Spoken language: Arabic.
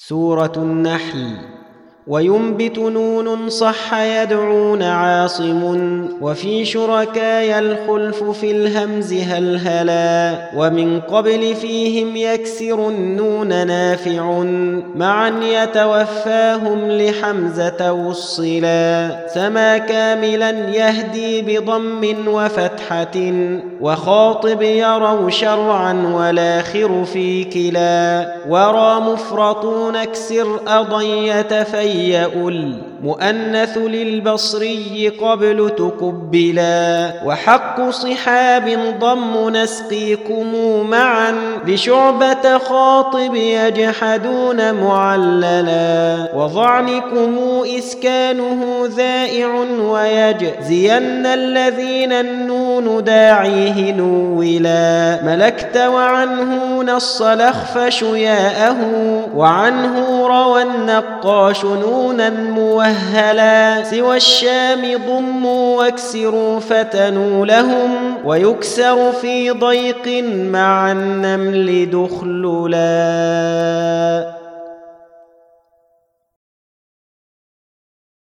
سورة النحل. وينبت نون صح يدعون عاصم وفي شركاء الخلف في الهمز هلهلا ومن قبل فيهم يكسر النون نافع معا يتوفاهم لحمزة وصلا سما كاملا يهدي بضم وفتحة وخاطب يروا شرعا والآخر في كلا ورى مفرطون اكسر أضي يتفيأ المؤنث للبصري قبل تقبلا وحق صحاب ضم نسقيكم معا لشعبة خاطب يجحدون معللا وضعنكم إسكانه ذائع ويجزين الذين النون داعيه نولا ملكت وعنه نص الأخفش ياءه وعنه روى النقاش نونا موهلا سوى الشام ضموا واكسروا فتنوا لهم ويكسر في ضيق مع النمل دخللا.